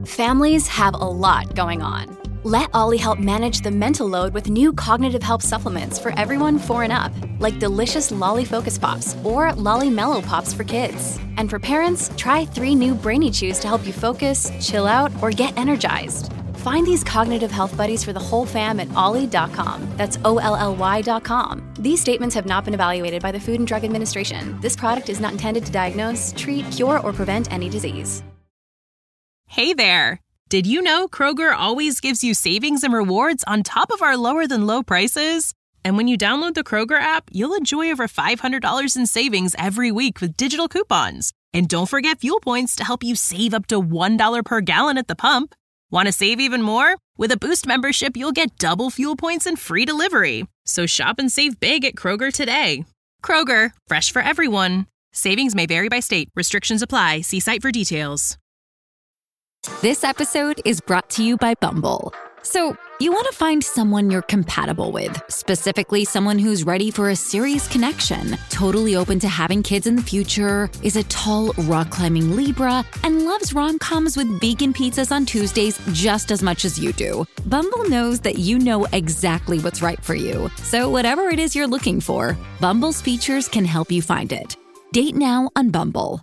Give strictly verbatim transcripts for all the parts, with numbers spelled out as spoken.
Families have a lot going on. Let Ollie help manage the mental load with new cognitive help supplements for everyone four and up, like delicious Lolly Focus Pops or Lolly Mellow Pops for kids. And for parents, try three new Brainy Chews to help you focus, chill out, or get energized. Find these cognitive health buddies for the whole fam at ollie dot com. That's O L L Y dot com. These statements have not been evaluated by the Food and Drug Administration. This product is not intended to diagnose, treat, cure, or prevent any disease. Hey there! Did you know Kroger always gives you savings and rewards on top of our lower-than-low prices? And when you download the Kroger app, you'll enjoy over five hundred dollars in savings every week with digital coupons. And don't forget fuel points to help you save up to one dollar per gallon at the pump. Want to save even more? With a Boost membership, you'll get double fuel points and free delivery. So shop and save big at Kroger today. Kroger, fresh for everyone. Savings may vary by state. Restrictions apply. See site for details. This episode is brought to you by Bumble. So, you want to find someone you're compatible with, specifically someone who's ready for a serious connection, totally open to having kids in the future, is a tall, rock-climbing Libra, and loves rom-coms with vegan pizzas on Tuesdays just as much as you do. Bumble knows that you know exactly what's right for you. So whatever it is you're looking for, Bumble's features can help you find it. Date now on Bumble.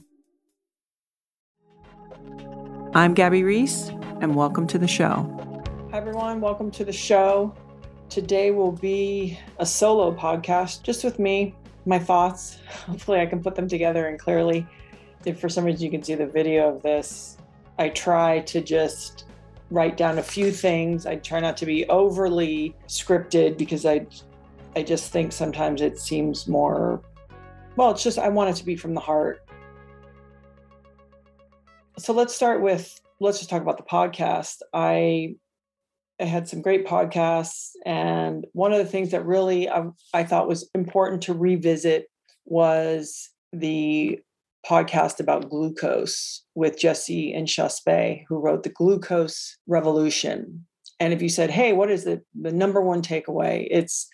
I'm Gabby Reese, and welcome to the show. Hi, everyone. Welcome to the show. Today will be a solo podcast, just with me, my thoughts. Hopefully I can put them together and clearly. If for some reason you can see the video of this, I try to just write down a few things. I try not to be overly scripted because I, I just think sometimes it seems more, well, it's just, I want it to be from the heart. So let's start with, let's just talk about the podcast. I, I had some great podcasts. And one of the things that really I, I thought was important to revisit was the podcast about glucose with Jesse and Shaspe, who wrote The Glucose Revolution. And if you said, hey, what is the, the number one takeaway? It's,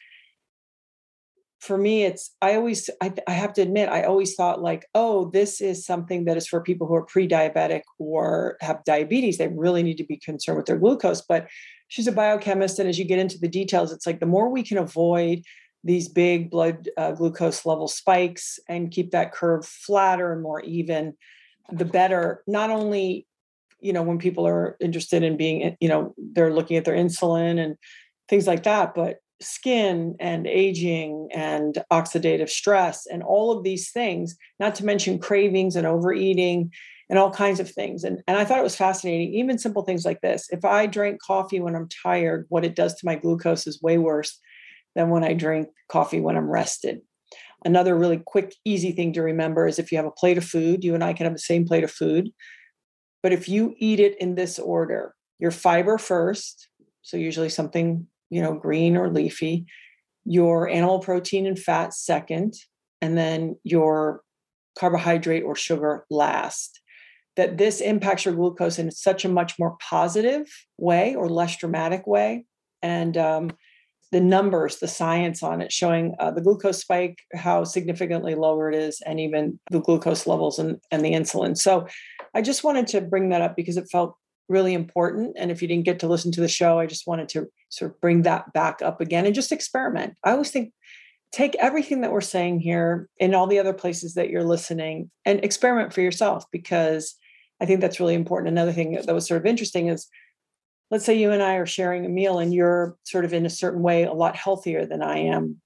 for me, it's, I always, I, I have to admit, I always thought like, oh, this is something that is for people who are pre-diabetic or have diabetes. They really need to be concerned with their glucose. But she's a biochemist. And as you get into the details, it's like the more we can avoid these big blood uh, glucose level spikes and keep that curve flatter and more even, the better. Not only, you know, when people are interested in being, you know, they're looking at their insulin and things like that, but skin and aging and oxidative stress and all of these things, not to mention cravings and overeating and all kinds of things. And, and I thought it was fascinating, even simple things like this. If I drink coffee when I'm tired, what it does to my glucose is way worse than when I drink coffee when I'm rested. Another really quick, easy thing to remember is if you have a plate of food, you and I can have the same plate of food. But if you eat it in this order, your fiber first, so usually something, you know, green or leafy, your animal protein and fat second, and then your carbohydrate or sugar last, that this impacts your glucose in such a much more positive way or less dramatic way. And um, the numbers, the science on it showing uh, the glucose spike, how significantly lower it is, and even the glucose levels and, and the insulin. So I just wanted to bring that up because it felt really important. And if you didn't get to listen to the show, I just wanted to sort of bring that back up again and just experiment. I always think, take everything that we're saying here in all the other places that you're listening and experiment for yourself, because I think that's really important. Another thing that was sort of interesting is, let's say you and I are sharing a meal and you're sort of in a certain way a lot healthier than I am,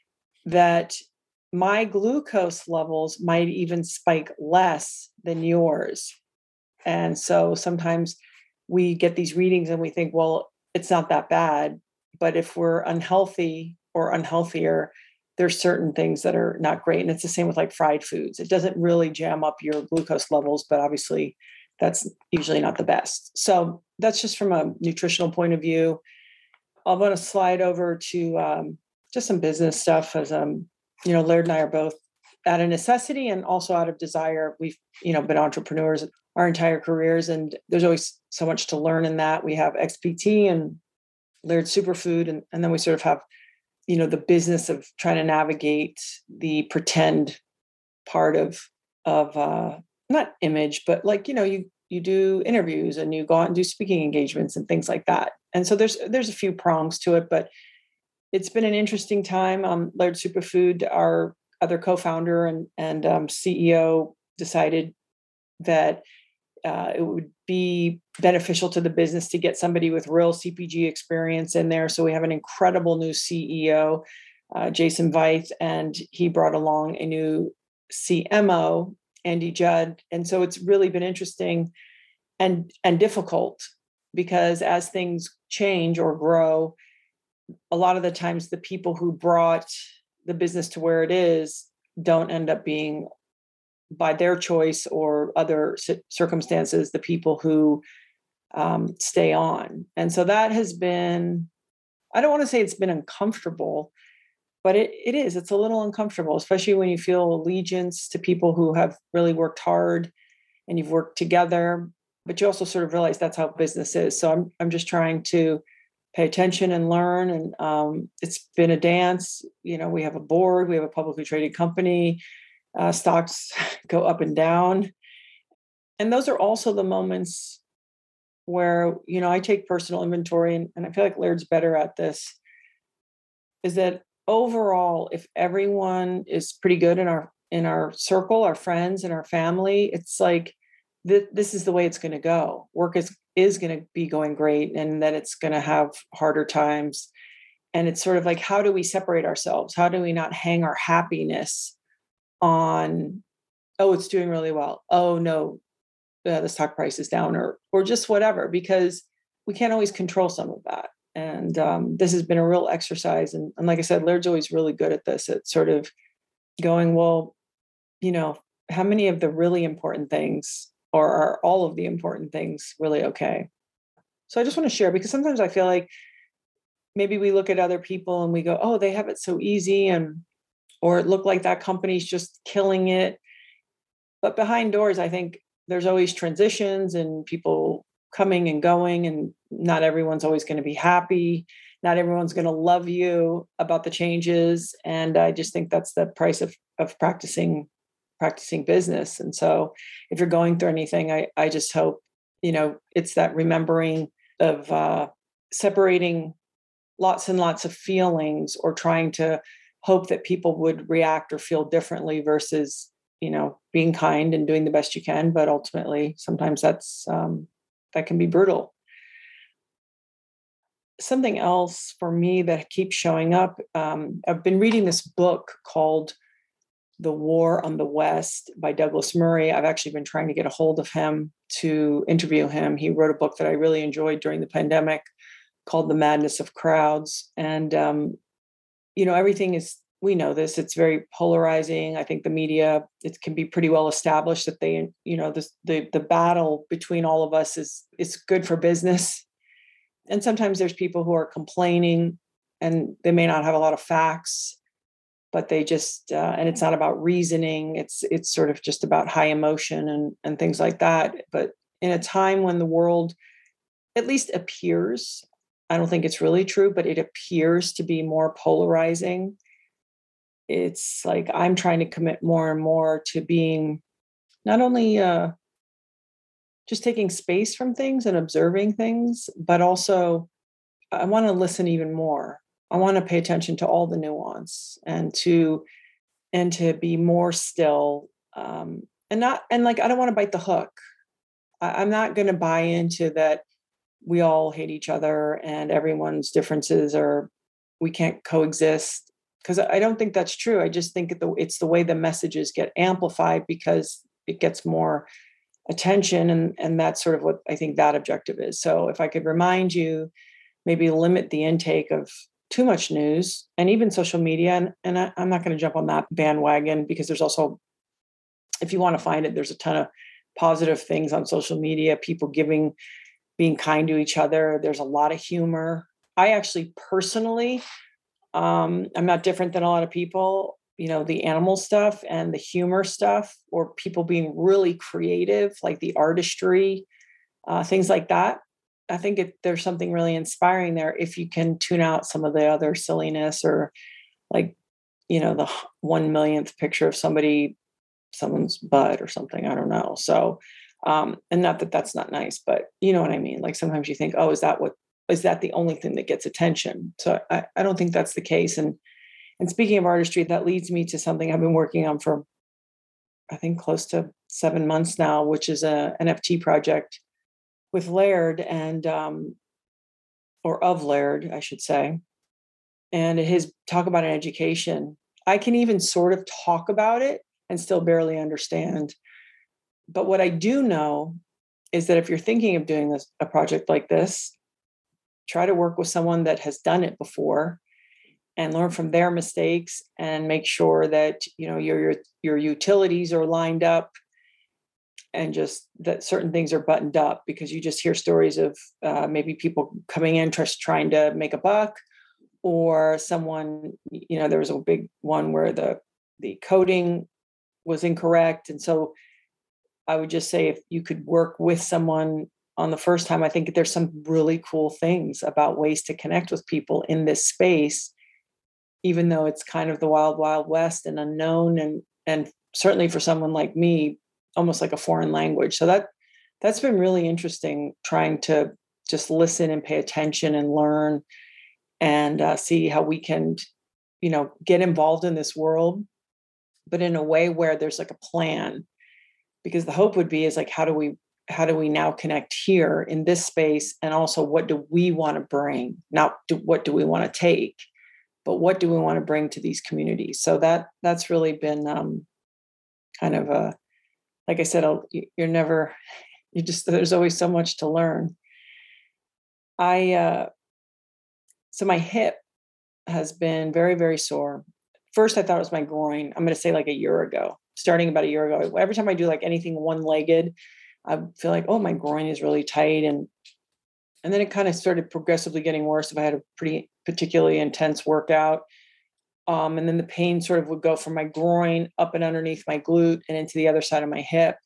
that my glucose levels might even spike less than yours. And so sometimes we get these readings and we think, well, it's not that bad. But if we're unhealthy or unhealthier, there's certain things that are not great. And it's the same with like fried foods. It doesn't really jam up your glucose levels, but obviously that's usually not the best. So that's just from a nutritional point of view. I'm going to slide over to um, just some business stuff as, um, you know, Laird and I are both out of necessity and also out of desire. We've, you know, been entrepreneurs our entire careers, and there's always so much to learn in that. We have X P T and Laird Superfood, and, and then we sort of have, you know, the business of trying to navigate the pretend part of, of uh, not image, but like, you know, you, you do interviews and you go out and do speaking engagements and things like that. And so there's there's a few prongs to it, but it's been an interesting time. Um, Laird Superfood, our other co-founder and and um, C E O, decided that uh, it would be beneficial to the business to get somebody with real C P G experience in there. So we have an incredible new C E O, uh, Jason Veith, and he brought along a new C M O, Andy Judd. And so it's really been interesting and and difficult because as things change or grow, a lot of the times the people who brought the business to where it is don't end up being, by their choice or other circumstances, the people who um, stay on. And so that has been, I don't want to say it's been uncomfortable, but it, it is, it's a little uncomfortable, especially when you feel allegiance to people who have really worked hard and you've worked together, but you also sort of realize that's how business is. So I'm, I'm just trying to pay attention and learn. And um, it's been a dance. You know, we have a board, we have a publicly traded company, uh, stocks go up and down. And those are also the moments where, you know, I take personal inventory, and, and I feel like Laird's better at this, is that overall, if everyone is pretty good in our, in our circle, our friends and our family, it's like, th- this is the way it's going to go. Work is, is going to be going great, and then it's going to have harder times. And it's sort of like, how do we separate ourselves? How do we not hang our happiness on, oh, it's doing really well. Oh no, uh, the stock price is down, or, or just whatever, because we can't always control some of that. And um, this has been a real exercise. And, and like I said, Laird's always really good at this, at sort of going, well, you know, how many of the really important things, or are all of the important things really okay? So I just want to share, because sometimes I feel like maybe we look at other people and we go, oh, they have it so easy, and or it looked like that company's just killing it. But behind doors, I think there's always transitions and people coming and going, and not everyone's always going to be happy. Not everyone's going to love you about the changes. And I just think that's the price of, of practicing, practicing business. And so if you're going through anything, I, I just hope, you know, it's that remembering of uh, separating lots and lots of feelings, or trying to hope that people would react or feel differently, versus, you know, being kind and doing the best you can. But ultimately, sometimes that's, um, that can be brutal. Something else for me that keeps showing up, um, I've been reading this book called The War on the West by Douglas Murray. I've actually been trying to get a hold of him to interview him. He wrote a book that I really enjoyed during the pandemic called The Madness of Crowds. And, um, you know, everything is, we know this, it's very polarizing. I think the media, it can be pretty well established that they, you know, this, the, the battle between all of us is, is good for business. And sometimes there's people who are complaining, and they may not have a lot of facts, but they just, uh, and it's not about reasoning. It's, it's sort of just about high emotion and, and things like that. But in a time when the world at least appears, I don't think it's really true, but it appears to be more polarizing. It's like, I'm trying to commit more and more to being not only uh, just taking space from things and observing things, but also I want to listen even more. I want to pay attention to all the nuance, and to, and to be more still, um, and not, and like, I don't want to bite the hook. I, I'm not going to buy into that we all hate each other and everyone's differences are, we can't coexist. Because I don't think that's true. I just think it's the way the messages get amplified, because it gets more attention. And, and that's sort of what I think that objective is. So if I could remind you, maybe limit the intake of too much news and even social media. And, and I, I'm not going to jump on that bandwagon, because there's also, if you want to find it, there's a ton of positive things on social media, people giving, being kind to each other. There's a lot of humor. I actually personally, um, I'm not different than a lot of people, you know, the animal stuff and the humor stuff, or people being really creative, like the artistry, uh, things like that. I think it, there's something really inspiring there if you can tune out some of the other silliness, or like, you know, the one millionth picture of somebody, someone's butt or something. I don't know. So Um, and not that that's not nice, but you know what I mean? Like sometimes you think, oh, is that what, is that the only thing that gets attention? So I, I don't think that's the case. And, and speaking of artistry, that leads me to something I've been working on for, I think close to seven months now, which is a N F T project with Laird and, um, or of Laird, I should say. And his talk about an education. I can even sort of talk about it and still barely understand. But what I do know is that if you're thinking of doing this, a project like this, try to work with someone that has done it before and learn from their mistakes and make sure that, you know, your, your, your utilities are lined up and just that certain things are buttoned up, because you just hear stories of uh, maybe people coming in just trying to make a buck, or someone, you know, there was a big one where the, the coding was incorrect. And so I would just say if you could work with someone on the first time, I think there's some really cool things about ways to connect with people in this space, even though it's kind of the wild, wild west and unknown. And, and certainly for someone like me, almost like a foreign language. So that, that's been really interesting, trying to just listen and pay attention and learn and uh, see how we can, you know, get involved in this world, but in a way where there's like a plan. Because the hope would be is like, how do we, how do we now connect here in this space? And also, what do we want to bring? Not do, what do we want to take, but what do we want to bring to these communities? So that, that's really been um, kind of a, like I said, I'll, you're never, you just, there's always so much to learn. I, uh, so my hip has been very, very sore. First, I thought it was my groin. I'm going to say like a year ago, starting about a year ago. Every time I do like anything one-legged, I feel like, oh, my groin is really tight. And, and then it kind of started progressively getting worse if I had a pretty particularly intense workout. Um, and then the pain sort of would go from my groin up and underneath my glute and into the other side of my hip.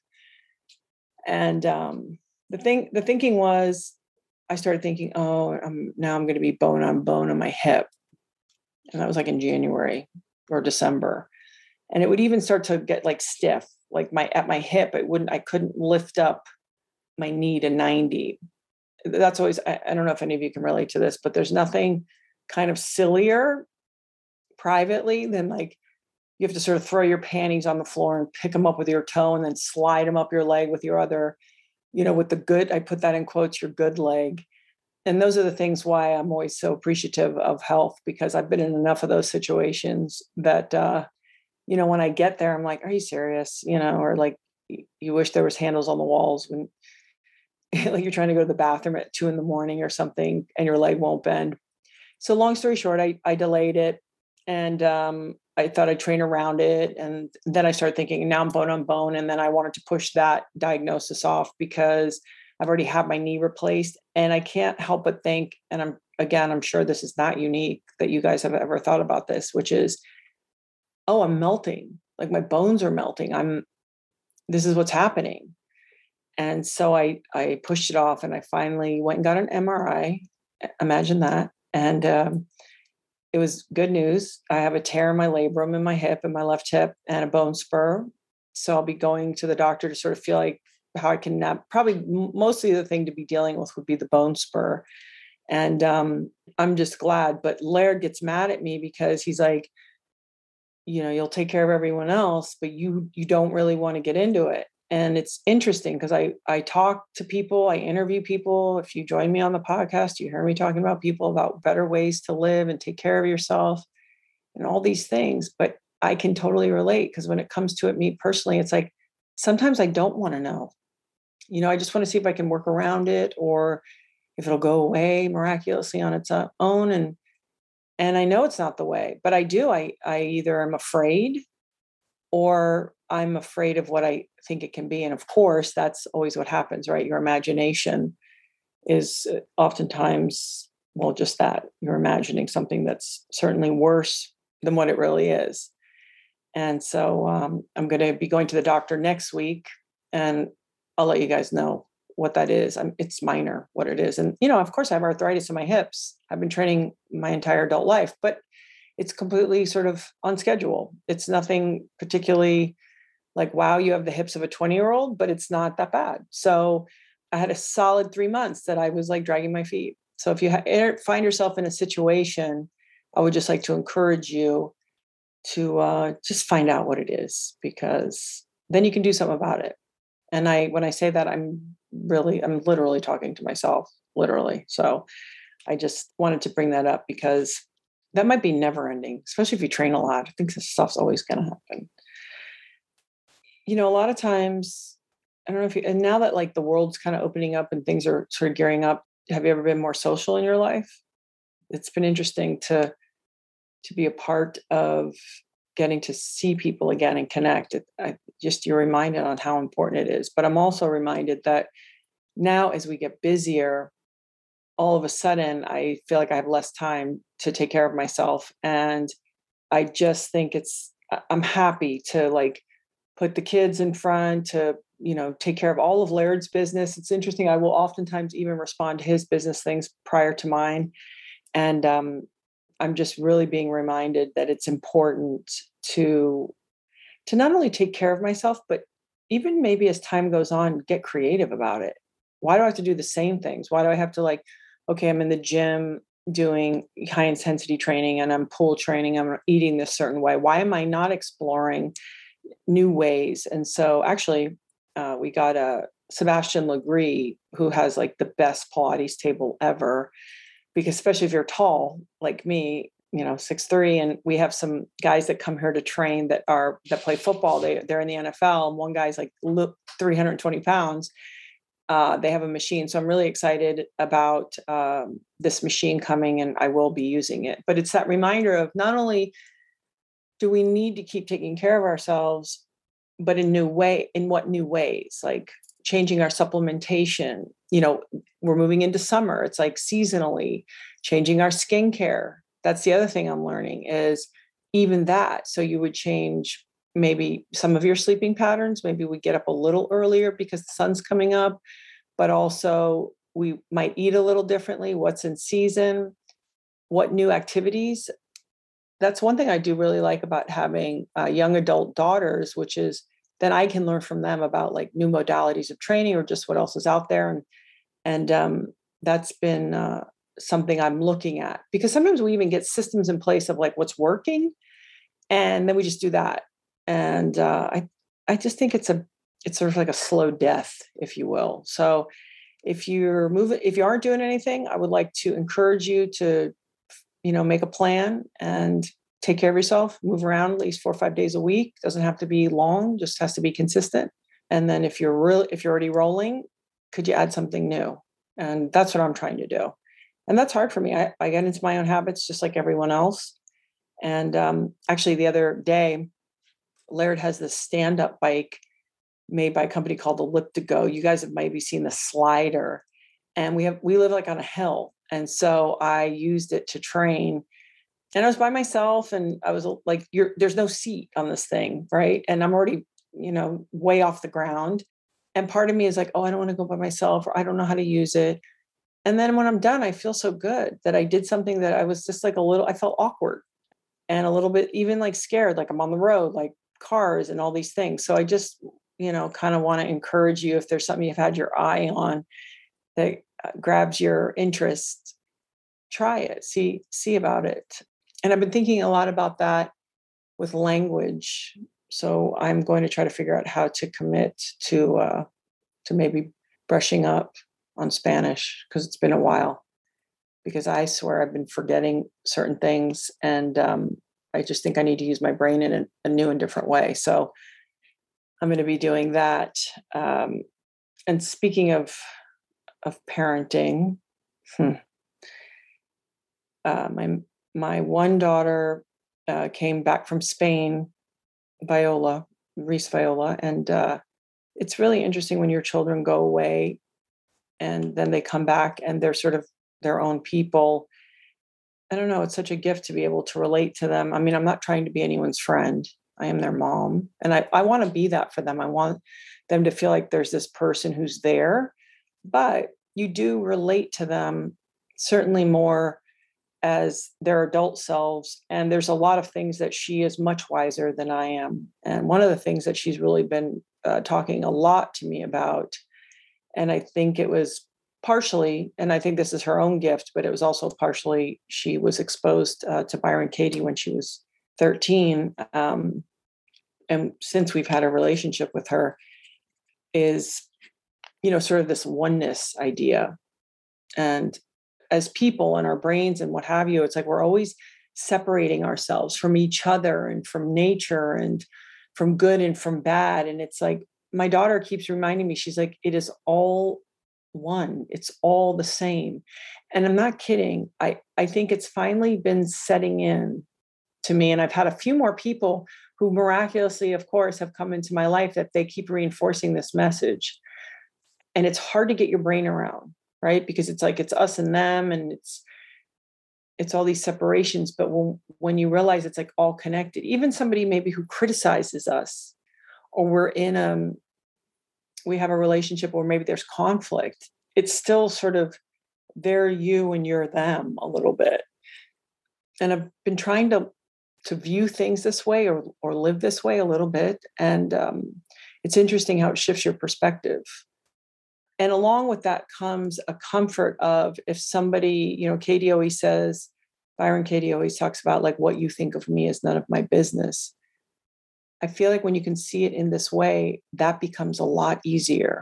And um, the thing, the thinking was, I started thinking, oh, I'm, now I'm going to be bone on bone on my hip. And that was like in January or December. And it would even start to get like stiff, like my, at my hip, it wouldn't, I couldn't lift up my knee to ninety. That's always, I, I don't know if any of you can relate to this, but there's nothing kind of sillier privately than like, you have to sort of throw your panties on the floor and pick them up with your toe and then slide them up your leg with your other, you know, with the good, I put that in quotes, your good leg. And those are the things why I'm always so appreciative of health, because I've been in enough of those situations that, uh, you know, when I get there, I'm like, are you serious? You know, or like, you wish there was handles on the walls when like you're trying to go to the bathroom at two in the morning or something and your leg won't bend. So long story short, I, I delayed it. And um, I thought I'd train around it. And then I started thinking, now I'm bone on bone. And then I wanted to push that diagnosis off because I've already had my knee replaced. And I can't help but think, and I'm, again, I'm sure this is not unique that you guys have ever thought about this, which is, oh, I'm melting. Like my bones are melting. I'm, this is what's happening. And so I, I pushed it off and I finally went and got an M R I. Imagine that. And, um, it was good news. I have a tear in my labrum in my hip and my left hip and a bone spur. So I'll be going to the doctor to sort of feel like how I can nap. Probably mostly the thing to be dealing with would be the bone spur. And um, I'm just glad. But Laird gets mad at me because he's like, you know, you'll take care of everyone else, but you you don't really want to get into it. And it's interesting because I, I talk to people, I interview people. If you join me on the podcast, you hear me talking about people about better ways to live and take care of yourself and all these things. But I can totally relate because when it comes to it, me personally, it's like, sometimes I don't want to know. You know, I just want to see if I can work around it or if it'll go away miraculously on its own. And and I know it's not the way, but I do. I, I either am afraid or I'm afraid of what I think it can be. And of course, that's always what happens, right? Your imagination is oftentimes, well, just that. You're imagining something that's certainly worse than what it really is. And so um, I'm going to be going to the doctor next week, and I'll let you guys know what that is. I'm, it's minor, what it is. And, you know, of course, I have arthritis in my hips. I've been training my entire adult life, but it's completely sort of on schedule. It's nothing particularly like, wow, you have the hips of a twenty year old, but it's not that bad. So I had a solid three months that I was like dragging my feet. So if you ha- find yourself in a situation, I would just like to encourage you to uh, just find out what it is, because then you can do something about it. And I, when I say that, I'm really, I'm literally talking to myself, literally. So I just wanted to bring that up because that might be never ending, especially if you train a lot. I think this stuff's always going to happen. You know, a lot of times, I don't know if you, and now that like the world's kind of opening up and things are sort of gearing up, have you ever been more social in your life? It's been interesting to, to be a part of getting to see people again and connect. It, I, just you're reminded on how important it is. But I'm also reminded that now as we get busier, all of a sudden I feel like I have less time to take care of myself. And I just think it's, I'm happy to like put the kids in front, to, you know, take care of all of Laird's business. It's interesting. I will oftentimes even respond to his business things prior to mine. And um, I'm just really being reminded that it's important to, to not only take care of myself, but even maybe as time goes on, get creative about it. Why do I have to do the same things? Why do I have to like, okay, I'm in the gym doing high intensity training and I'm pool training, I'm eating this certain way. Why am I not exploring new ways? And so actually uh, we got a Sebastian Legree, who has like the best Pilates table ever, because especially if you're tall like me, you know, six three, and we have some guys that come here to train that are, that play football. They, they're in the N F L. And one guy's like three hundred twenty pounds. Uh, they have a machine. So I'm really excited about um, this machine coming, and I will be using it. But it's that reminder of not only do we need to keep taking care of ourselves, but in new way, in what new ways, like changing our supplementation. You know, we're moving into summer. It's like seasonally changing our skincare. That's the other thing I'm learning is even that. So you would change maybe some of your sleeping patterns. Maybe we get up a little earlier because the sun's coming up, but also we might eat a little differently. What's in season, what new activities. That's one thing I do really like about having uh, young adult daughters, which is then I can learn from them about like new modalities of training or just what else is out there. And, and um, that's been uh, something I'm looking at, because sometimes we even get systems in place of like what's working, and then we just do that. And uh, I, I just think it's a, it's sort of like a slow death, if you will. So if you're moving, if you aren't doing anything, I would like to encourage you to, you know, make a plan and take care of yourself, move around at least four or five days a week. Doesn't have to be long, just has to be consistent. And then if you're real, if you're already rolling, could you add something new? And that's what I'm trying to do. And that's hard for me. I, I get into my own habits just like everyone else. And um, actually the other day, Laird has this stand-up bike made by a company called Elliptigo. You guys have maybe seen the slider. And we have, we live like on a hill. And so I used it to train, and I was by myself, and I was like, you're, there's no seat on this thing. Right. And I'm already, you know, way off the ground. And part of me is like, oh, I don't want to go by myself, or I don't know how to use it. And then when I'm done, I feel so good that I did something that I was just like a little, I felt awkward and a little bit even like scared, like I'm on the road, like cars and all these things. So I just, you know, kind of want to encourage you, if there's something you've had your eye on that grabs your interest, try it, see, see about it. And I've been thinking a lot about that with language. So I'm going to try to figure out how to commit to, uh, to maybe brushing up on Spanish, because it's been a while, because I swear I've been forgetting certain things. And um, I just think I need to use my brain in a, a new and different way. So I'm going to be doing that. Um, and speaking of, of parenting, hmm, uh, my, my one daughter uh, came back from Spain, Viola, Reese Viola. And uh, it's really interesting when your children go away and then they come back and they're sort of their own people. I don't know. It's such a gift to be able to relate to them. I mean, I'm not trying to be anyone's friend. I am their mom. And I, I want to be that for them. I want them to feel like there's this person who's there, but you do relate to them certainly more as their adult selves. And there's a lot of things that she is much wiser than I am. And one of the things that she's really been uh, talking a lot to me about, and I think it was partially, and I think this is her own gift, but it was also partially, she was exposed uh, to Byron Katie when she was thirteen. Um, and since we've had a relationship with her, is, you know, sort of this oneness idea. And as people and our brains and what have you, it's like we're always separating ourselves from each other and from nature and from good and from bad. And it's like, my daughter keeps reminding me, she's like, it is all one. It's all the same. And I'm not kidding. I, I think it's finally been setting in to me. And I've had a few more people who miraculously, of course, have come into my life that they keep reinforcing this message. And it's hard to get your brain around, right? Because it's like, it's us and them, and it's, it's all these separations. But when, when you realize it's like all connected, even somebody maybe who criticizes us, or we're in a, we have a relationship where maybe there's conflict, it's still sort of they're you and you're them a little bit. And I've been trying to, to view things this way, or, or live this way a little bit. And um, it's interesting how it shifts your perspective. And along with that comes a comfort of, if somebody, you know, Katie always says, Byron Katie always talks about, like, what you think of me is none of my business. I feel like when you can see it in this way, that becomes a lot easier.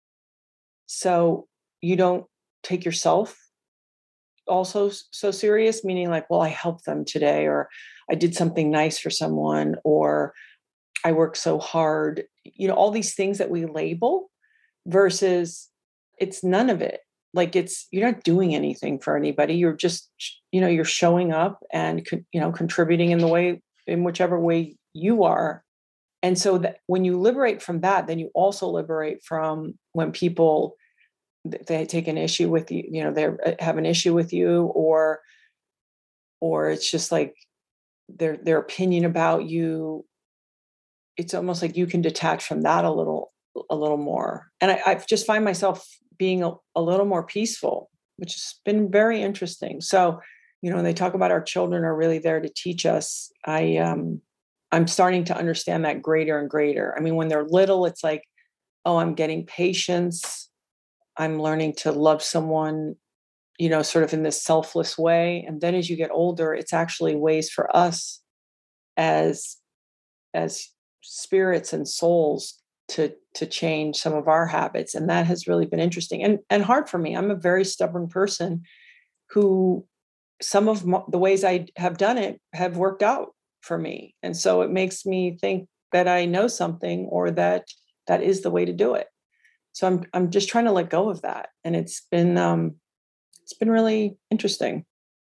So you don't take yourself also so serious, meaning like, well, I helped them today, or I did something nice for someone, or I worked so hard, you know, all these things that we label, versus it's none of it. Like, it's, you're not doing anything for anybody. You're just, you know, you're showing up and, you know, contributing in the way, in whichever way you are. And so that when you liberate from that, then you also liberate from when people, they take an issue with you, you know, they have an issue with you, or, or it's just like their, their opinion about you. It's almost like you can detach from that a little, a little more. And I, I just find myself being a, a little more peaceful, which has been very interesting. So, you know, they talk about our children are really there to teach us. I, um, I'm starting to understand that greater and greater. I mean, when they're little, it's like, oh, I'm getting patience. I'm learning to love someone, you know, sort of in this selfless way. And then as you get older, it's actually ways for us as, as spirits and souls to, to change some of our habits. And that has really been interesting and, and hard for me. I'm a very stubborn person who some of the ways I have done it have worked out for me. And so it makes me think that I know something, or that that is the way to do it. So I'm, I'm just trying to let go of that. And it's been, um, it's been really interesting.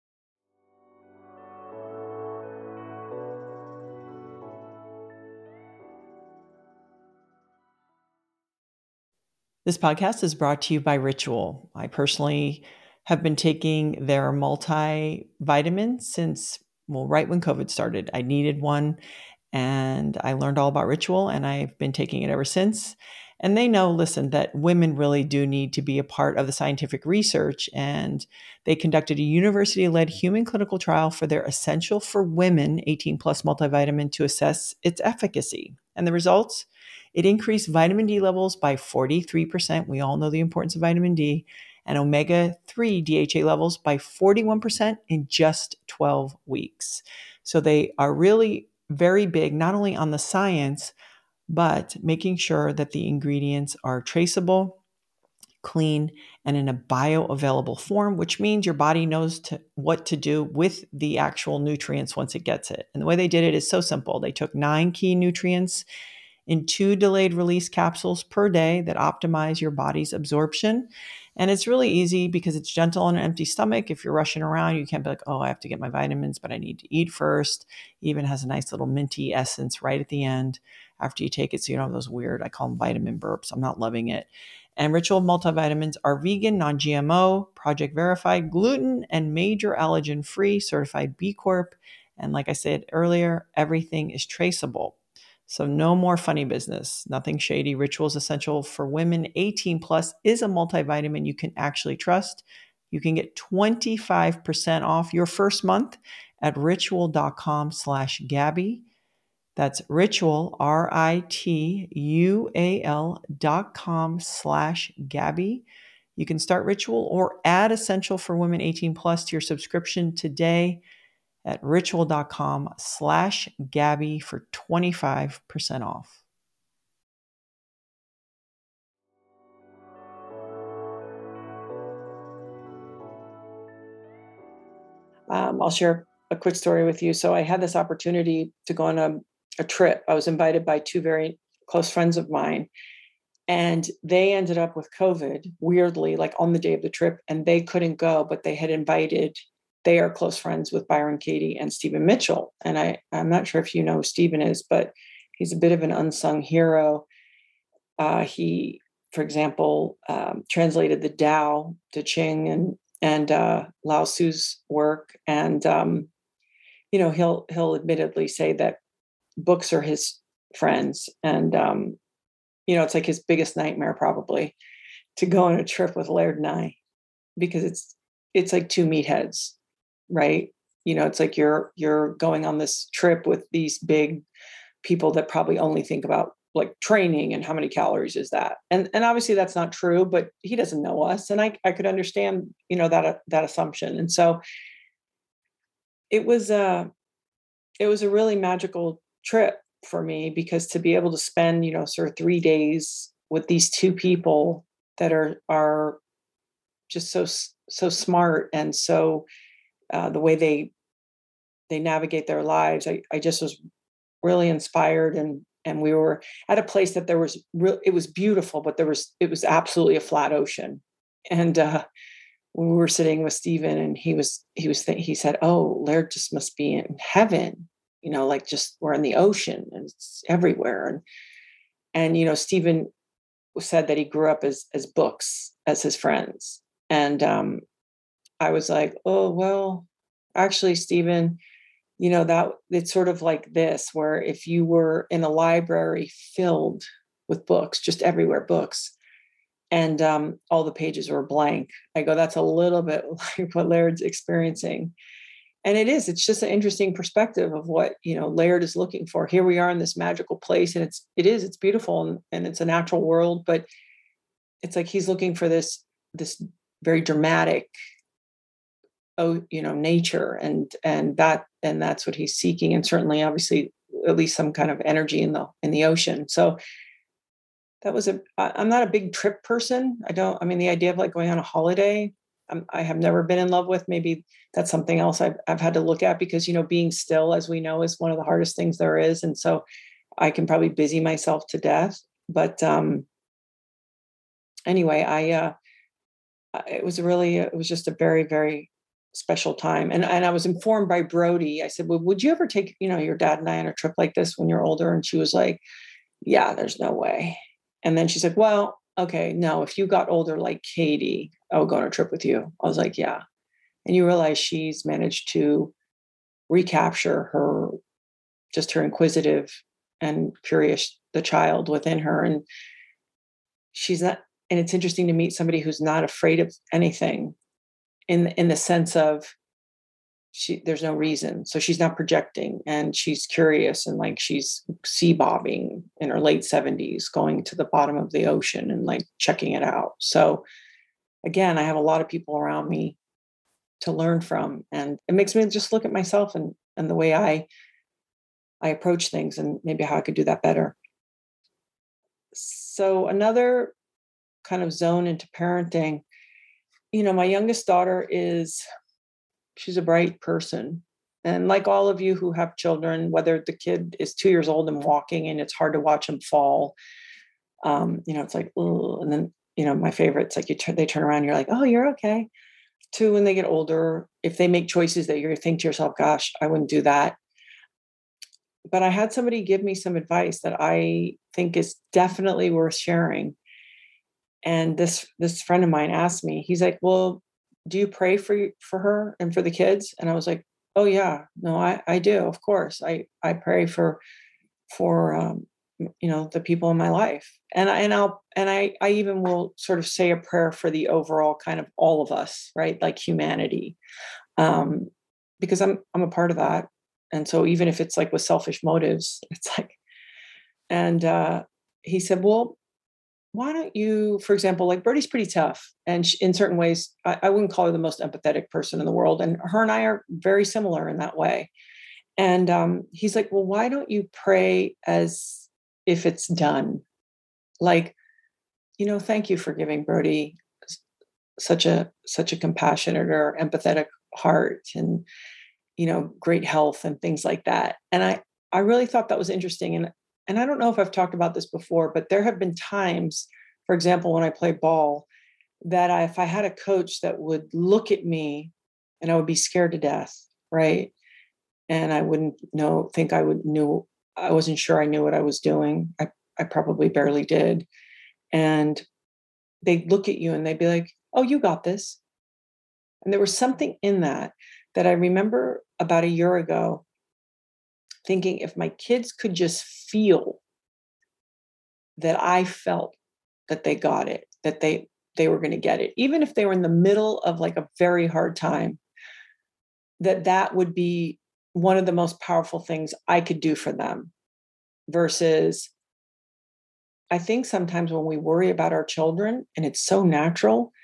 This podcast is brought to you by Ritual. I personally have been taking their multivitamin since, well, right when COVID started. I needed one, and I learned all about Ritual, and I've been taking it ever since. And they know, listen, that women really do need to be a part of the scientific research. And they conducted a university-led human clinical trial for their Essential for Women eighteen plus multivitamin to assess its efficacy. And the results? It increased vitamin D levels by forty-three percent. We all know the importance of vitamin D. And omega three D H A levels by forty-one percent in just twelve weeks. So they are really very big, not only on the science, but making sure that the ingredients are traceable, clean, and in a bioavailable form, which means your body knows to, what to do with the actual nutrients once it gets it. And the way they did it is so simple. They took nine key nutrients in two delayed release capsules per day that optimize your body's absorption. And it's really easy because it's gentle on an empty stomach. If you're rushing around, you can't be like, oh, I have to get my vitamins, but I need to eat first. It even has a nice little minty essence right at the end after you take it. So you don't have those weird, I call them vitamin burps. I'm not loving it. And Ritual multivitamins are vegan, non-G M O, project verified, gluten and major allergen free, certified B Corp. And like I said earlier, everything is traceable. So no more funny business, nothing shady. Ritual's Essential for Women eighteen plus is a multivitamin you can actually trust. You can get twenty-five percent off your first month at ritual.com slash Gabby. That's Ritual, R I T U A L dot com slash Gabby. You can start Ritual or add Essential for Women eighteen plus to your subscription today at ritual.com slash Gabby for twenty-five percent off. Um, I'll share a quick story with you. So I had this opportunity to go on a, a trip. I was invited by two very close friends of mine, and they ended up with COVID, weirdly, like on the day of the trip, and they couldn't go, but they had invited, they are close friends with Byron Katie and Stephen Mitchell. And I, I'm not sure if you know who Stephen is, but he's a bit of an unsung hero. Uh, he, for example, um, translated the Tao to Ching and and uh, Lao Tzu's work. And, um, you know, he'll, he'll admittedly say that books are his friends. And, um, you know, it's like his biggest nightmare probably to go on a trip with Laird and I, because it's, it's like two meatheads, right? You know, it's like you're, you're going on this trip with these big people that probably only think about like training and how many calories is that? And, and obviously that's not true, but he doesn't know us. And I, I could understand, you know, that, uh, that assumption. And so it was a, it was a really magical trip for me, because to be able to spend, you know, sort of three days with these two people that are, are just so, so smart. And so uh, the way they, they navigate their lives, I, I just was really inspired. And, And we were at a place that there was real, it was beautiful, but there was, it was absolutely a flat ocean. And uh, we were sitting with Stephen, and he was, he was, th- he said, "Oh, Laird just must be in heaven, you know, like just we're in the ocean and it's everywhere." And, and, you know, Stephen said that he grew up as, as books as his friends. And um, I was like, "Oh, well, actually, Stephen, you know, that it's sort of like this, where if you were in a library filled with books, just everywhere books, and um, all the pages were blank." I go, that's a little bit like what Laird's experiencing. And it is, it's just an interesting perspective of what, you know, Laird is looking for. Here we are in this magical place, and it's, it is, it's beautiful, and, and it's a natural world, but it's like, he's looking for this, this very dramatic, oh, you know, nature, and, and that, and that's what he's seeking. And certainly, obviously, at least some kind of energy in the, in the ocean. So that was a, I'm not a big trip person. I don't, I mean, the idea of like going on a holiday, I'm, I have never been in love with. Maybe that's something else I've, I've had to look at, because, you know, being still, as we know, is one of the hardest things there is. And so I can probably busy myself to death. But um, anyway, I, uh, it was really, it was just a very, very special time. And, and I was informed by Brody. I said, "Well, would you ever take, you know, your dad and I on a trip like this when you're older?" And she was like, "Yeah, there's no way." And then she said, "Well, okay, no, if you got older like Katie, I would go on a trip with you." I was like, "Yeah." And you realize she's managed to recapture her, just her inquisitive and curious, the child within her. And she's not, and it's interesting to meet somebody who's not afraid of anything, in, in the sense of she, there's no reason. So she's not projecting, and she's curious, and like she's sea bobbing in her late seventies, going to the bottom of the ocean and like checking it out. So again, I have a lot of people around me to learn from, and it makes me just look at myself and, and the way I, I approach things, and maybe how I could do that better. So another kind of zone into parenting, you know, my youngest daughter is, she's a bright person. And like all of you who have children, whether the kid is two years old and walking and it's hard to watch him fall, um, you know, it's like, ugh. And then, you know, my favorite, it's like you turn, they turn around, you're like, "Oh, you're okay." Two, when they get older, if they make choices that you think to yourself, "Gosh, I wouldn't do that." But I had somebody give me some advice that I think is definitely worth sharing. And this, this friend of mine asked me, he's like, "Well, do you pray for, for her and for the kids?" And I was like, "Oh yeah, no, I, I do. Of course. I, I pray for, for, um, you know, the people in my life. And I, and I'll, and I, I even will sort of say a prayer for the overall kind of all of us, right? Like humanity. Um, because I'm, I'm a part of that. And so even if it's like with selfish motives, it's like, and, uh, he said, well, why don't you, for example, like Birdie's pretty tough. And she, in certain ways, I, I wouldn't call her the most empathetic person in the world. And her and I are very similar in that way. And um, he's like, well, why don't you pray as if it's done? Like, you know, thank you for giving Birdie such a, such a compassionate or empathetic heart and, you know, great health and things like that. And I, I really thought that was interesting. And And I don't know if I've talked about this before, but there have been times, for example, when I play ball, that I, if I had a coach that would look at me and I would be scared to death, right? And I wouldn't know, think I would knew, I wasn't sure I knew what I was doing. I, I probably barely did. And they'd look at you and they'd be like, oh, you got this. And there was something in that that I remember about a year ago thinking if my kids could just feel that I felt that they got it, that they they were going to get it, even if they were in the middle of like a very hard time, that that would be one of the most powerful things I could do for them. Versus, I think sometimes when we worry about our children, and it's so natural,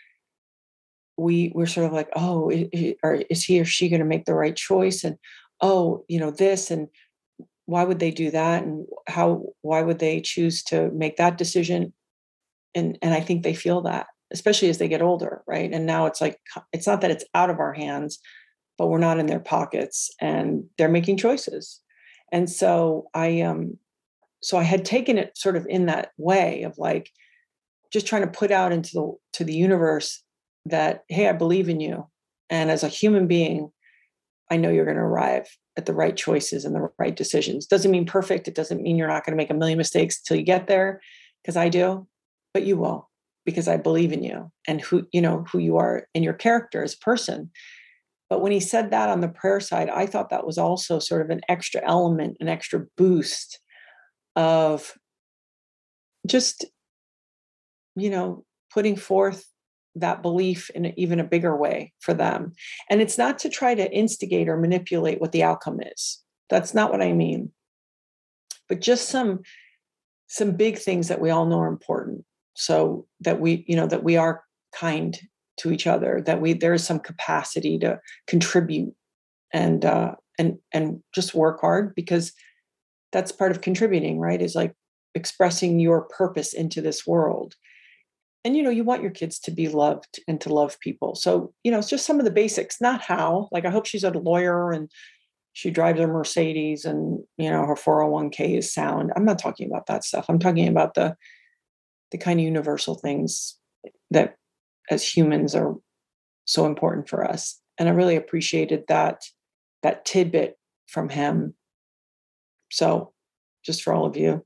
we we're sort of like, oh, is, or is he or she going to make the right choice? And oh, you know, this, and why would they do that? And how, why would they choose to make that decision? And, and I think they feel that, especially as they get older. Right. And now it's like, it's not that it's out of our hands, but we're not in their pockets and they're making choices. And so I, um, so I had taken it sort of in that way of like, just trying to put out into the, to the universe that, hey, I believe in you. And as a human being, I know you're going to arrive at the right choices and the right decisions. Doesn't mean perfect. It doesn't mean you're not going to make a million mistakes till you get there, because I do, but you will, because I believe in you and who, you know, who you are and your character as a person. But when he said that on the prayer side, I thought that was also sort of an extra element, an extra boost of just, you know, putting forth that belief in even a bigger way for them. And it's not to try to instigate or manipulate what the outcome is. That's not what I mean. But just some, some big things that we all know are important. So that we, you know, that we are kind to each other, that we, there is some capacity to contribute and, uh, and, and just work hard, because that's part of contributing, right? Is like expressing your purpose into this world. And, you know, you want your kids to be loved and to love people. So, you know, it's just some of the basics, not how. Like, I hope she's a lawyer and she drives a Mercedes and, you know, her four oh one k is sound. I'm not talking about that stuff. I'm talking about the, the kind of universal things that as humans are so important for us. And I really appreciated that, that tidbit from him. So just for all of you,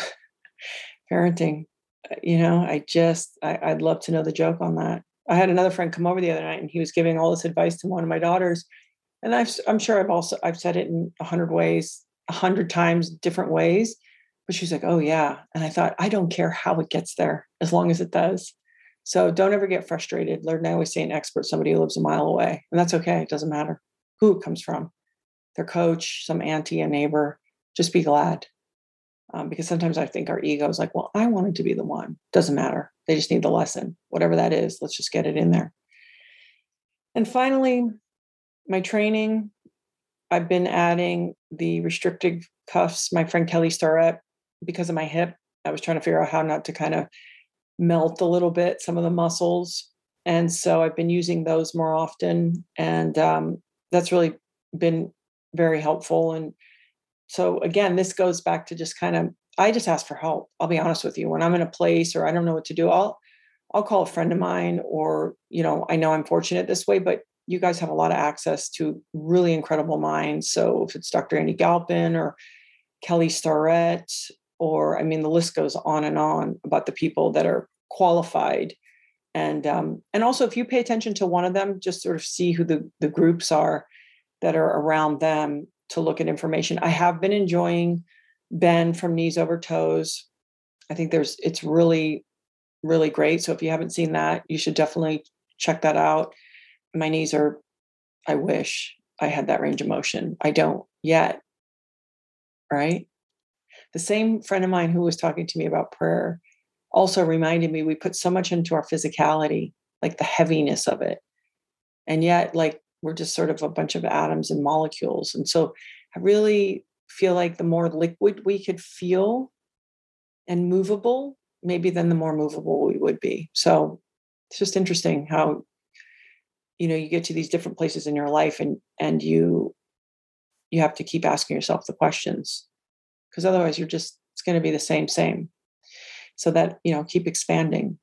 parenting, you know, I just, I, I'd love to know the joke on that. I had another friend come over the other night and he was giving all this advice to one of my daughters. And I've, I'm sure I've also, I've said it in a hundred ways, a hundred times, different ways, but she's like, oh yeah. And I thought, I don't care how it gets there as long as it does. So don't ever get frustrated. Learn, I always say an expert, somebody who lives a mile away, and that's okay. It doesn't matter who it comes from, their coach, some auntie, a neighbor, just be glad. Um, because sometimes I think our ego is like, well, I wanted to be the one. Doesn't matter. They just need the lesson, whatever that is. Let's just get it in there. And finally, my training, I've been adding the restricted cuffs. My friend Kelly Starrett, because of my hip, I was trying to figure out how not to kind of melt a little bit some of the muscles. And so I've been using those more often. And um, that's really been very helpful. And so again, this goes back to just kind of, I just ask for help. I'll be honest with you. When I'm in a place or I don't know what to do, I'll, I'll call a friend of mine, or, you know, I know I'm fortunate this way, but you guys have a lot of access to really incredible minds. So if it's Doctor Andy Galpin or Kelly Starrett, or, I mean, the list goes on and on about the people that are qualified. And, um, and also if you pay attention to one of them, just sort of see who the, the groups are that are around them to look at information. I have been enjoying bend from knees over toes. I think there's, it's really, really great. So if you haven't seen that, you should definitely check that out. My knees are, I wish I had that range of motion. I don't yet. Right. The same friend of mine who was talking to me about prayer also reminded me we put so much into our physicality, like the heaviness of it. And yet, like, we're just sort of a bunch of atoms and molecules. And so I really feel like the more liquid we could feel and movable, maybe then the more movable we would be. So it's just interesting how, you know, you get to these different places in your life and, and you, you have to keep asking yourself the questions, because otherwise you're just, it's going to be the same, same. So that, you know, keep expanding.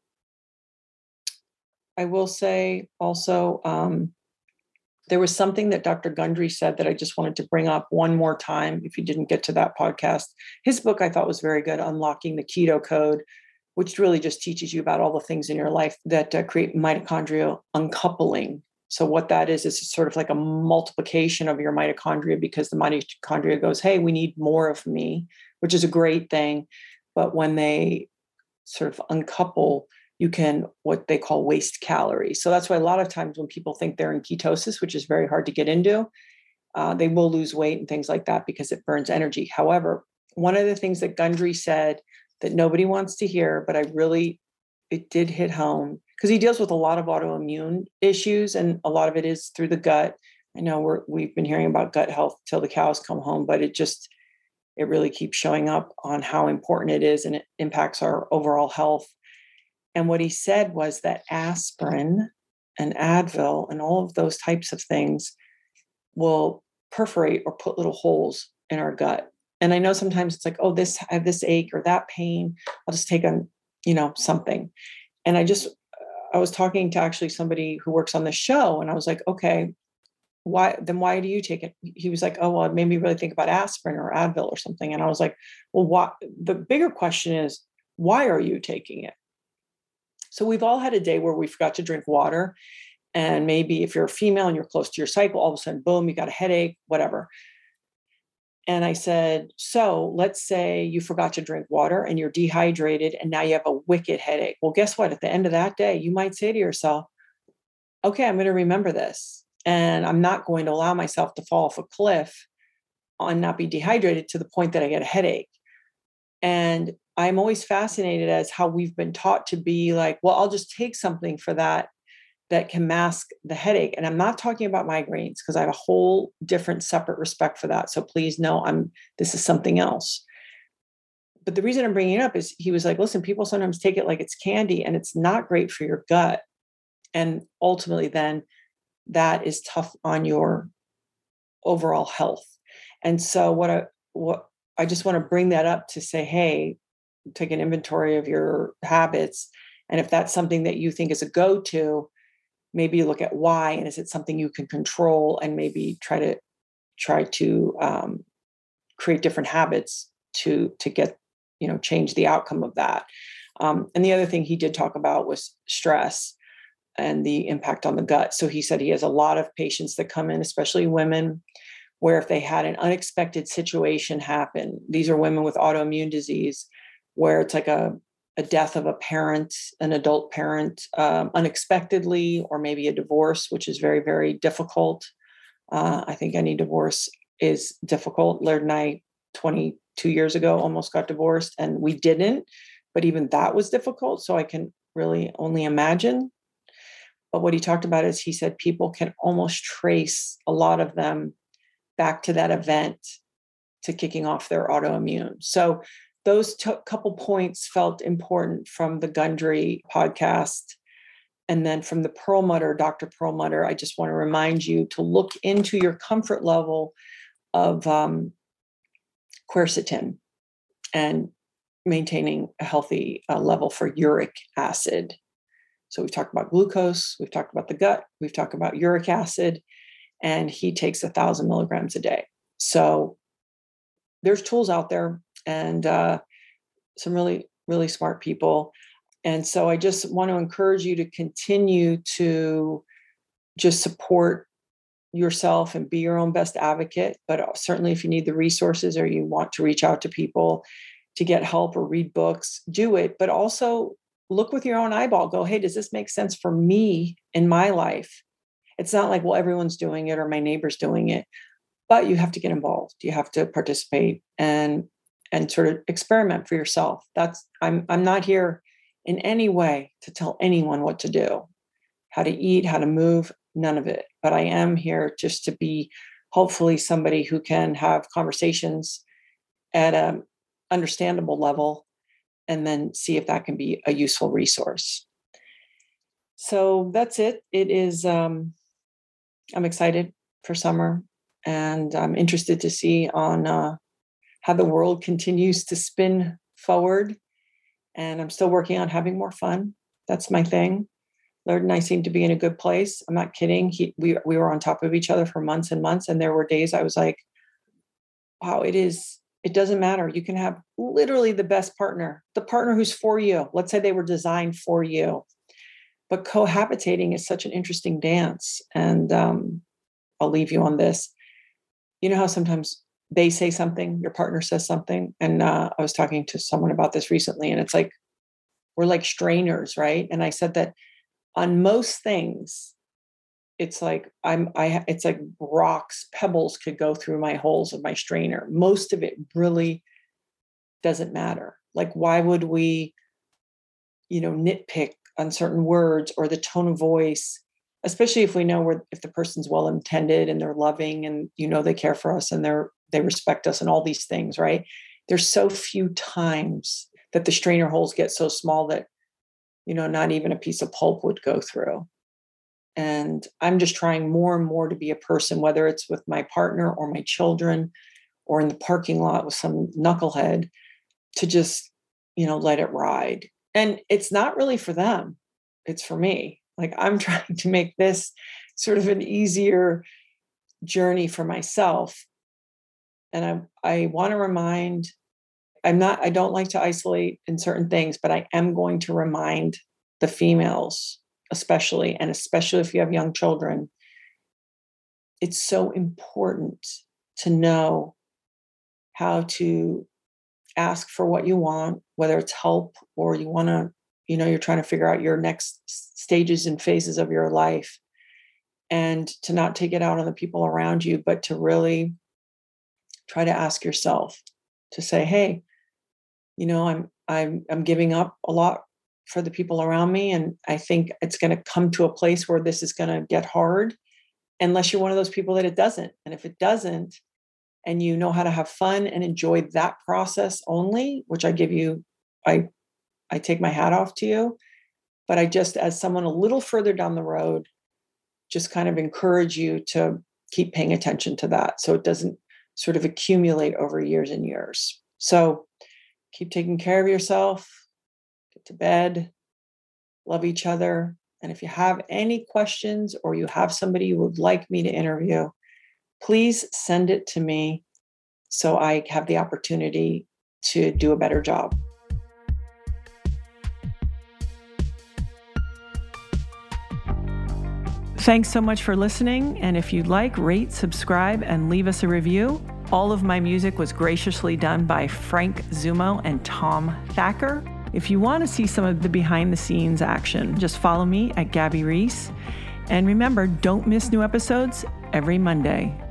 I will say also, um, there was something that Doctor Gundry said that I just wanted to bring up one more time. If you didn't get to that podcast, his book I thought was very good, Unlocking the Keto Code, which really just teaches you about all the things in your life that uh, create mitochondrial uncoupling. So what that is, is sort of like a multiplication of your mitochondria, because the mitochondria goes, hey, we need more of me, which is a great thing. But when they sort of uncouple, you can, what they call, waste calories. So that's why a lot of times when people think they're in ketosis, which is very hard to get into, uh, they will lose weight and things like that because it burns energy. However, one of the things that Gundry said that nobody wants to hear, but I really, it did hit home, because he deals with a lot of autoimmune issues, and a lot of it is through the gut. I know we're, we've been hearing about gut health till the cows come home, but it just, it really keeps showing up on how important it is, and it impacts our overall health. And what he said was that aspirin and Advil and all of those types of things will perforate or put little holes in our gut. And I know sometimes it's like, oh, this, I have this ache or that pain, I'll just take on, you know, something. And I just, I was talking to actually somebody who works on the show, and I was like, okay, why, then why do you take it? He was like, oh, well, it made me really think about aspirin or Advil or something. And I was like, well, what, the bigger question is, why are you taking it? So we've all had a day where we forgot to drink water. And maybe if you're a female and you're close to your cycle, all of a sudden, boom, you got a headache, whatever. And I said, so let's say you forgot to drink water and you're dehydrated and now you have a wicked headache. Well, guess what? At the end of that day, you might say to yourself, okay, I'm going to remember this. And I'm not going to allow myself to fall off a cliff and not be dehydrated to the point that I get a headache. And I'm always fascinated as how we've been taught to be like, well, I'll just take something for that, that can mask the headache. And I'm not talking about migraines, because I have a whole different separate respect for that. So please know I'm, this is something else. But the reason I'm bringing it up is he was like, listen, people sometimes take it like it's candy and it's not great for your gut. And ultimately then that is tough on your overall health. And so what I, what I just want to bring that up to say, hey, take an inventory of your habits. And if that's something that you think is a go-to, maybe you look at why, and is it something you can control, and maybe try to try to um, create different habits to, to get, you know, change the outcome of that. Um, and the other thing he did talk about was stress and the impact on the gut. So he said he has a lot of patients that come in, especially women, where if they had an unexpected situation happen, these are women with autoimmune disease, where it's like a, a death of a parent, an adult parent, um, unexpectedly, or maybe a divorce, which is very, very difficult. Uh, I think any divorce is difficult. Laird and I, twenty-two years ago, almost got divorced, and we didn't, but even that was difficult. So I can really only imagine. But what he talked about is, he said people can almost trace a lot of them back to that event, to kicking off their autoimmune. So those t- couple points felt important from the Gundry podcast. And then from the Perlmutter, Doctor Perlmutter, I just want to remind you to look into your comfort level of um, quercetin and maintaining a healthy uh, level for uric acid. So we've talked about glucose, we've talked about the gut, we've talked about uric acid, and he takes a thousand milligrams a day. So there's tools out there, and uh, some really, really smart people. And so I just want to encourage you to continue to just support yourself and be your own best advocate. But certainly if you need the resources or you want to reach out to people to get help or read books, do it. But also look with your own eyeball, go, hey, does this make sense for me in my life? It's not like, well, everyone's doing it or my neighbor's doing it, but you have to get involved. You have to participate and, and sort of experiment for yourself. That's, I'm, I'm not here in any way to tell anyone what to do, how to eat, how to move, none of it. But I am here just to be hopefully somebody who can have conversations at an understandable level and then see if that can be a useful resource. So that's it. It is, um, I'm excited for summer and I'm interested to see on uh, how the world continues to spin forward. And I'm still working on having more fun. That's my thing. Laird and I seem to be in a good place. I'm not kidding. He, we, we were on top of each other for months and months. And there were days I was like, wow, it is, it doesn't matter. You can have literally the best partner, the partner who's for you. Let's say they were designed for you. But cohabitating is such an interesting dance. And um, I'll leave you on this. You know how sometimes they say something, your partner says something. And uh, I was talking to someone about this recently, and it's like, we're like strainers, right? And I said that on most things, it's like I'm, I, it's like rocks, pebbles could go through my holes of my strainer. Most of it really doesn't matter. Like, why would we, you know, nitpick on certain words or the tone of voice, especially if we know where, if the person's well-intended and they're loving and, you know, they care for us and they're, they respect us and all these things, right? There's so few times that the strainer holes get so small that, you know, not even a piece of pulp would go through. And I'm just trying more and more to be a person, whether it's with my partner or my children or in the parking lot with some knucklehead, to just, you know, let it ride. And it's not really for them. It's for me. Like, I'm trying to make this sort of an easier journey for myself. And I, I want to remind, I'm not, I don't like to isolate in certain things, but I am going to remind the females, especially, and especially if you have young children, it's so important to know how to ask for what you want, whether it's help or you want to, you know, you're trying to figure out your next stages and phases of your life, and to not take it out on the people around you, but to really try to ask yourself to say, hey, you know, I'm, I'm, I'm giving up a lot for the people around me. And I think it's going to come to a place where this is going to get hard unless you're one of those people that it doesn't. And if it doesn't, and you know how to have fun and enjoy that process only, which I give you, I, I take my hat off to you, but I just, as someone a little further down the road, just kind of encourage you to keep paying attention to that, so it doesn't sort of accumulate over years and years. So keep taking care of yourself, get to bed, love each other. And if you have any questions or you have somebody you would like me to interview, please send it to me so I have the opportunity to do a better job. Thanks so much for listening. And if you'd like, rate, subscribe, and leave us a review. All of my music was graciously done by Frank Zumo and Tom Thacker. If you want to see some of the behind the scenes action, just follow me at Gabby Reese. And remember, don't miss new episodes every Monday.